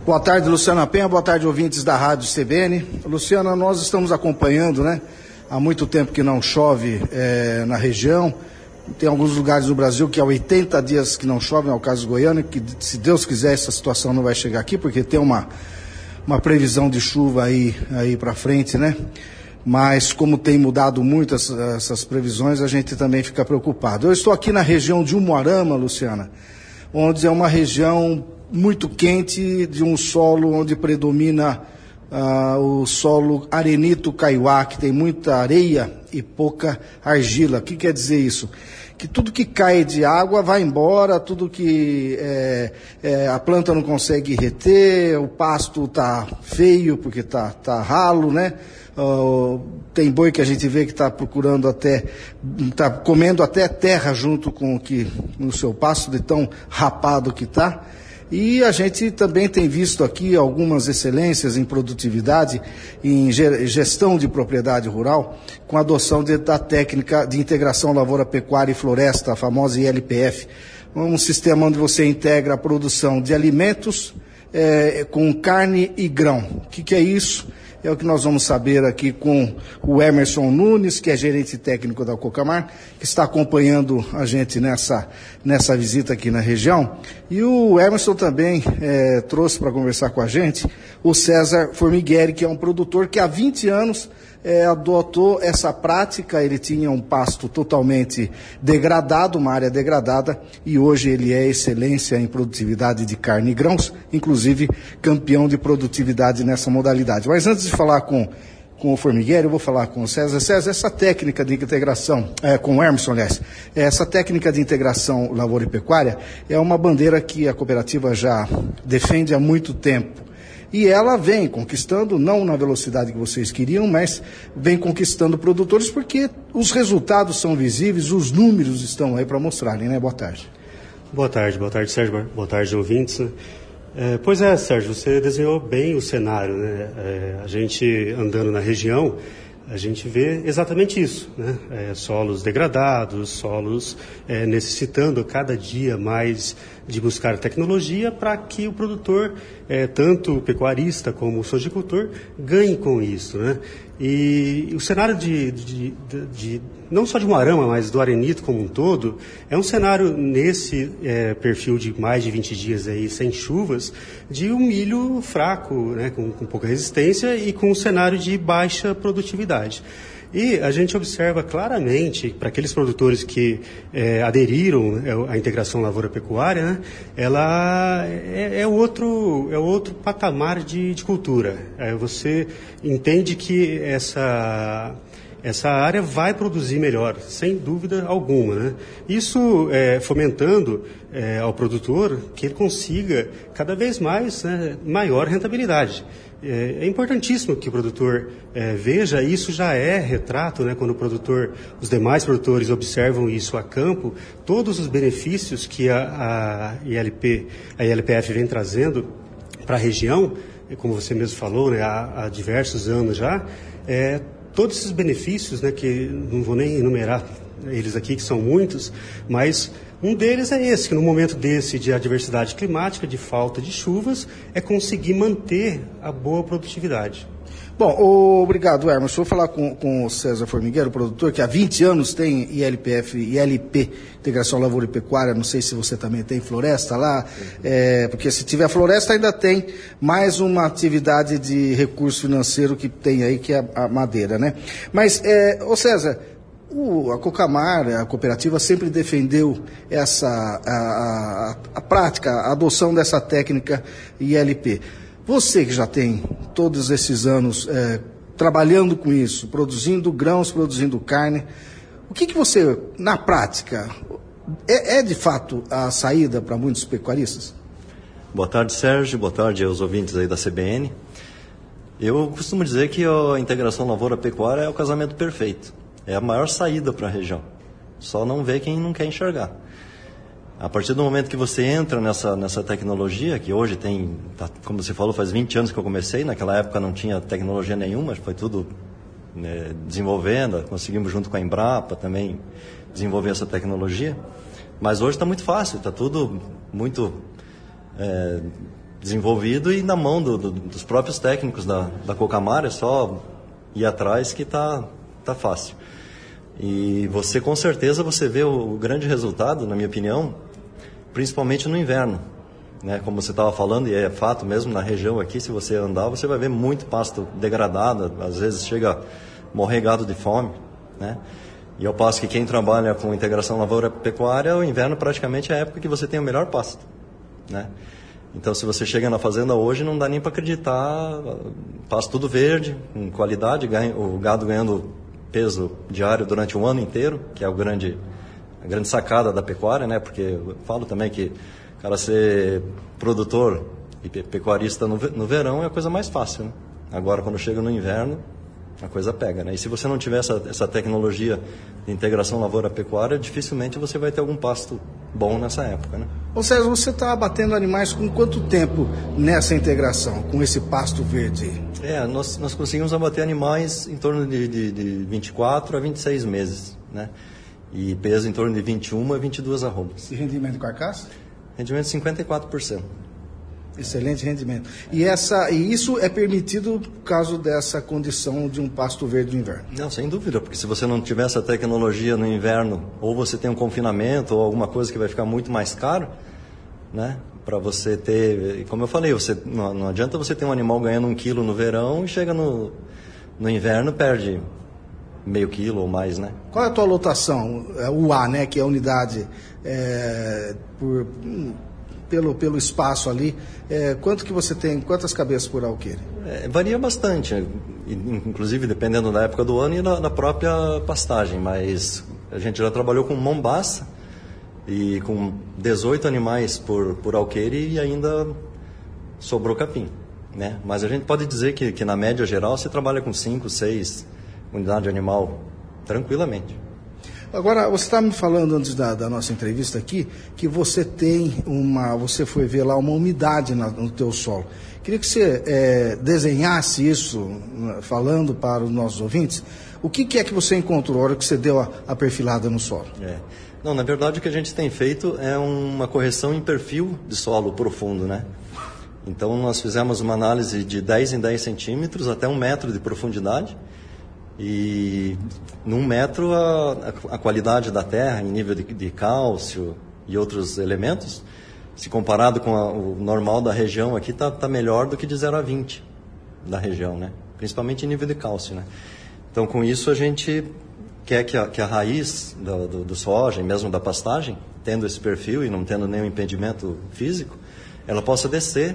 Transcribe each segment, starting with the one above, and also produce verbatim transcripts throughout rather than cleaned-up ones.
Boa tarde, Luciana Penha, boa tarde, ouvintes da Rádio C B N. Luciana, nós estamos acompanhando, né? Há muito tempo que não chove é, na região. Tem alguns lugares do Brasil que há oitenta dias que não chove, é o caso Goiânia, que se Deus quiser essa situação não vai chegar aqui, porque tem uma, uma previsão de chuva aí, aí para frente, né? Mas como tem mudado muito as, essas previsões, a gente também fica preocupado. Eu estou aqui na região de Umuarama, Luciana, onde é uma região muito quente, de um solo onde predomina uh, o solo arenito-caiuá, que tem muita areia e pouca argila. O que quer dizer isso? Que tudo que cai de água vai embora, tudo que é, é, a planta não consegue reter, o pasto está feio porque está tá ralo, né? Uh, tem boi que a gente vê que está procurando até, está comendo até terra junto com o que no seu pasto, de tão rapado que está. E a gente também tem visto aqui algumas excelências em produtividade, em gestão de propriedade rural, com a adoção de, da técnica de integração lavoura, pecuária e floresta, a famosa I L P F, um sistema onde você integra a produção de alimentos é, com carne e grão. O que, que é isso? É o que nós vamos saber aqui com o Emerson Nunes, que é gerente técnico da Cocamar, que está acompanhando a gente nessa, nessa visita aqui na região. E o Emerson também é, trouxe para conversar com a gente o César Formigueri, que é um produtor que há vinte anos é, adotou essa prática. Ele tinha um pasto totalmente degradado, uma área degradada, e hoje ele é excelência em produtividade de carne e grãos, inclusive campeão de produtividade nessa modalidade. Mas antes de falar com, com o Formigueri, eu vou falar com o César. César, essa técnica de integração, é, com o Emerson, aliás, essa técnica de integração lavoura e pecuária é uma bandeira que a cooperativa já defende há muito tempo. E ela vem conquistando, não na velocidade que vocês queriam, mas vem conquistando produtores, porque os resultados são visíveis, os números estão aí para mostrarem, né? Boa tarde. Boa tarde, boa tarde, Sérgio, boa tarde, ouvintes. É, pois é, Sérgio, você desenhou bem o cenário, né? É, a gente andando na região, a gente vê exatamente isso, né? É, solos degradados, solos é, necessitando cada dia mais de buscar tecnologia para que o produtor, é, tanto o pecuarista como o sojicultor, ganhe com isso, né? E o cenário de, de, de, de não só de Umuarama, mas do arenito como um todo, é um cenário nesse é, perfil de mais de vinte dias aí sem chuvas, de um milho fraco, né, com, com pouca resistência e com um cenário de baixa produtividade. E a gente observa claramente, para aqueles produtores que é, aderiram à integração lavoura-pecuária, né, ela é, é, outro, é outro patamar de, de cultura. É, você entende que essa... essa área vai produzir melhor, sem dúvida alguma, né? Isso é, fomentando é, ao produtor que ele consiga cada vez mais, né, maior rentabilidade. É, é importantíssimo que o produtor é, veja, isso já é retrato, né, quando o produtor, os demais produtores observam isso a campo, todos os benefícios que a, a I L P, a I L P F vem trazendo para a região, como você mesmo falou, né, há, há diversos anos já, é, todos esses benefícios, né, que não vou nem enumerar eles aqui, que são muitos, mas um deles é esse, que no momento desse de adversidade climática, de falta de chuvas, é conseguir manter a boa produtividade. Bom, obrigado, Emerson. Vou falar com, com o César Formigueri, o produtor, que há vinte anos tem I L P F, I L P, Integração Lavoura e Pecuária. Não sei se você também tem floresta lá, é, porque se tiver floresta ainda tem mais uma atividade de recurso financeiro que tem aí, que é a, a madeira, né? Mas, é, ô César, o, a Cocamar, a cooperativa, sempre defendeu essa, a, a, a prática, a adoção dessa técnica I L P. Você que já tem todos esses anos é, trabalhando com isso, produzindo grãos, produzindo carne, o que, que você, na prática, é, é de fato a saída para muitos pecuaristas? Boa tarde, Sérgio. Boa tarde aos ouvintes aí da C B N. Eu costumo dizer que a integração lavoura-pecuária é o casamento perfeito. É a maior saída para a região. Só não vê quem não quer enxergar. A partir do momento que você entra nessa, nessa tecnologia, que hoje tem, tá, como você falou, faz vinte anos que eu comecei, naquela época não tinha tecnologia nenhuma, foi tudo né, desenvolvendo, conseguimos junto com a Embrapa também desenvolver essa tecnologia, mas hoje está muito fácil, está tudo muito é, desenvolvido e na mão do, do, dos próprios técnicos da, da Cocamar, é só ir atrás que tá, tá fácil. E você, com certeza, você vê o, o grande resultado, na minha opinião, principalmente no inverno, né? Como você estava falando, e é fato mesmo, na região aqui, se você andar, você vai ver muito pasto degradado, às vezes chega a morrer gado de fome, né? E ao passo que quem trabalha com integração lavoura-pecuária, o inverno praticamente é a época que você tem o melhor pasto, né? Então, se você chega na fazenda hoje, não dá nem para acreditar, pasto tudo verde, com qualidade, ganha, o gado ganhando peso diário durante um ano inteiro, que é o grande, a grande sacada da pecuária, né? Porque eu falo também que o cara ser produtor e pecuarista no, no verão é a coisa mais fácil, né? Agora, quando chega no inverno, a coisa pega, né? E se você não tiver essa, essa tecnologia de integração lavoura-pecuária, dificilmente você vai ter algum pasto bom nessa época, né? Ô César, você está abatendo animais com quanto tempo nessa integração, com esse pasto verde? É, nós, nós conseguimos abater animais em torno de, de, de vinte e quatro a vinte e seis meses, né? E peso em torno de vinte e um a vinte e duas arrobas. E rendimento de carcaça? Rendimento de cinquenta e quatro por cento. Excelente rendimento. E, essa, e isso é permitido por causa dessa condição de um pasto verde no inverno? Não, sem dúvida, porque se você não tiver essa tecnologia no inverno, ou você tem um confinamento, ou alguma coisa que vai ficar muito mais caro, né? Para você ter, como eu falei, você, não, não adianta você ter um animal ganhando um quilo no verão e chega no, no inverno perde meio quilo ou mais, né? Qual é a tua lotação? O A, né? Que é a unidade é, por... Pelo, pelo espaço ali, é, quanto que você tem, quantas cabeças por alqueire? É, varia bastante, inclusive dependendo da época do ano e da, da própria pastagem, mas a gente já trabalhou com mombaça e com dezoito animais por, por alqueire e ainda sobrou capim, né? Mas a gente pode dizer que, que na média geral você trabalha com cinco, seis unidades de animal tranquilamente. Agora, você estava me falando antes da, da nossa entrevista aqui que você tem uma, você foi ver lá uma umidade na, no teu solo. Queria que você é, desenhasse isso, falando para os nossos ouvintes. O que, que é que você encontrou na hora que você deu a, a perfilada no solo? É. Não, na verdade o que a gente tem feito é uma correção em perfil de solo profundo, né? Então nós fizemos uma análise de dez em dez centímetros até um metro de profundidade. E num metro a, a, a qualidade da terra em nível de, de cálcio e outros elementos, se comparado com a, o normal da região aqui, está tá melhor do que de zero a vinte da região, né? Principalmente em nível de cálcio, né? Então com isso a gente quer que a, que a raiz do, do, do soja, e mesmo da pastagem, tendo esse perfil e não tendo nenhum impedimento físico, ela possa descer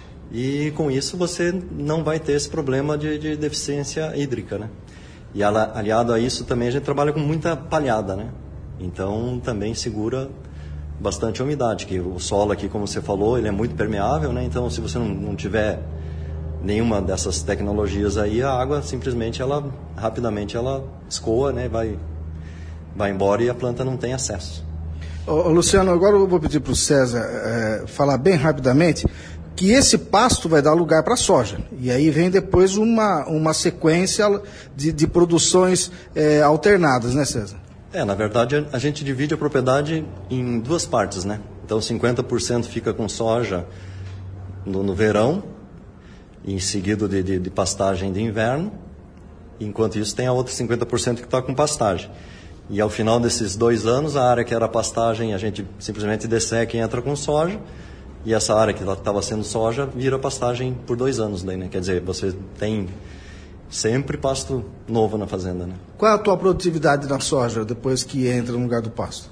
e com isso você não vai ter esse problema de, de deficiência hídrica, né? E aliado a isso também a gente trabalha com muita palhada, né? Então também segura bastante a umidade, que o solo aqui, como você falou, ele é muito permeável, né? Então se você não, não tiver nenhuma dessas tecnologias aí, a água simplesmente, ela rapidamente ela escoa, né? Vai, vai embora e a planta não tem acesso. Ô, Luciano, agora eu vou pedir para o César é, falar bem rapidamente que esse pasto vai dar lugar para a soja. E aí vem depois uma, uma sequência de, de produções é, alternadas, né, César? É, na verdade, a gente divide a propriedade em duas partes, né? Então, cinquenta por cento fica com soja no, no verão, em seguida de, de, de pastagem de inverno. Enquanto isso, tem a outra cinquenta por cento que está com pastagem. E ao final desses dois anos, a área que era pastagem, a gente simplesmente desseca e entra com soja. E essa área que estava sendo soja vira pastagem por dois anos daí, né? Quer dizer, você tem sempre pasto novo na fazenda, né? Qual é a tua produtividade na soja depois que entra no lugar do pasto?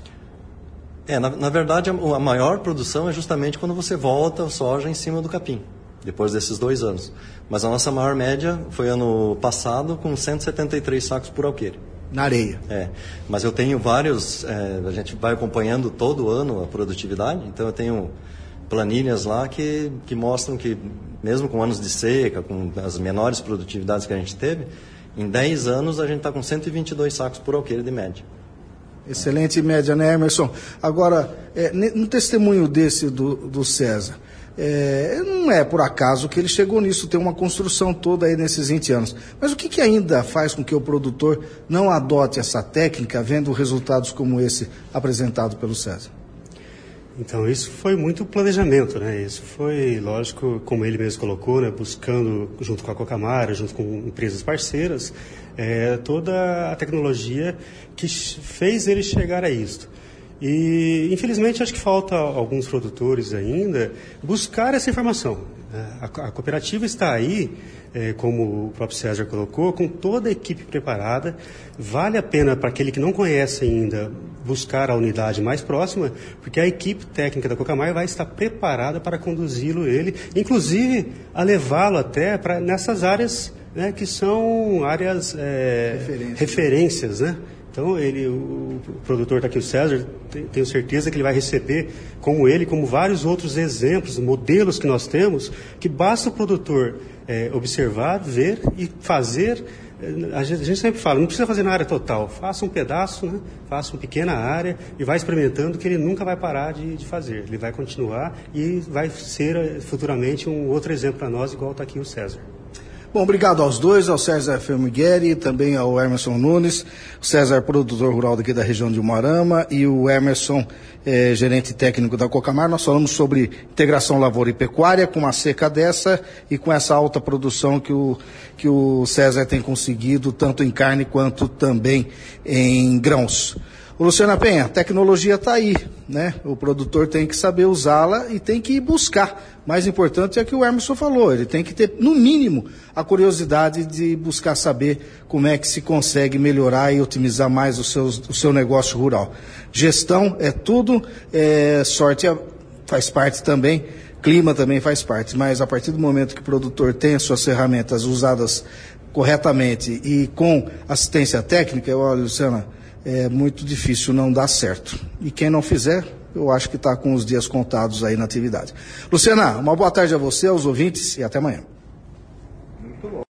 É, na, na verdade, a, a maior produção é justamente quando você volta a soja em cima do capim, depois desses dois anos. Mas a nossa maior média foi ano passado com cento e setenta e três sacos por alqueire. Na areia. É, mas eu tenho vários, é, a gente vai acompanhando todo ano a produtividade, então eu tenho planilhas lá que, que mostram que, mesmo com anos de seca, com as menores produtividades que a gente teve, em dez anos a gente está com cento e vinte e dois sacos por alqueire de média. Excelente média, né, Emerson? Agora, é, um testemunho desse do, do César, é, não é por acaso que ele chegou nisso, tem uma construção toda aí nesses vinte anos. Mas o que, que ainda faz com que o produtor não adote essa técnica, vendo resultados como esse apresentado pelo César? Então, isso foi muito planejamento, né? Isso foi, lógico, como ele mesmo colocou, né? Buscando, junto com a Cocamara, junto com empresas parceiras, é, toda a tecnologia que fez ele chegar a isso. E, infelizmente, acho que falta alguns produtores ainda buscar essa informação. A, a cooperativa está aí, é, como o próprio César colocou, com toda a equipe preparada. Vale a pena para aquele que não conhece ainda buscar a unidade mais próxima, porque a equipe técnica da Cocamar vai estar preparada para conduzi-lo ele, inclusive a levá-lo até para nessas áreas, né, que são áreas é, Referência. referências, né? Então, ele, o, o produtor está aqui, o César, tem, tenho certeza que ele vai receber, como ele, como vários outros exemplos, modelos que nós temos, que basta o produtor é, observar, ver e fazer. A gente, a gente sempre fala, não precisa fazer na área total, faça um pedaço, né? Faça uma pequena área e vai experimentando, que ele nunca vai parar de, de fazer. Ele vai continuar e vai ser futuramente um outro exemplo para nós, igual está aqui o César. Bom, obrigado aos dois, ao César Fermigueri, também ao Emerson Nunes, o César, produtor rural daqui da região de Umuarama, e o Emerson, eh, gerente técnico da Cocamar. Nós falamos sobre integração lavoura e pecuária, com uma seca dessa e com essa alta produção que o, que o César tem conseguido, tanto em carne quanto também em grãos. O Luciana Penha, a tecnologia está aí, né? O produtor tem que saber usá-la e tem que ir buscar. Mais importante é o que o Emerson falou, ele tem que ter, no mínimo, a curiosidade de buscar saber como é que se consegue melhorar e otimizar mais o seu, o seu negócio rural. Gestão é tudo, é, sorte é, faz parte também, clima também faz parte, mas a partir do momento que o produtor tem as suas ferramentas usadas corretamente e com assistência técnica, olha, Luciana, é muito difícil não dar certo. E quem não fizer, eu acho que está com os dias contados aí na atividade. Luciana, uma boa tarde a você, aos ouvintes, e até amanhã.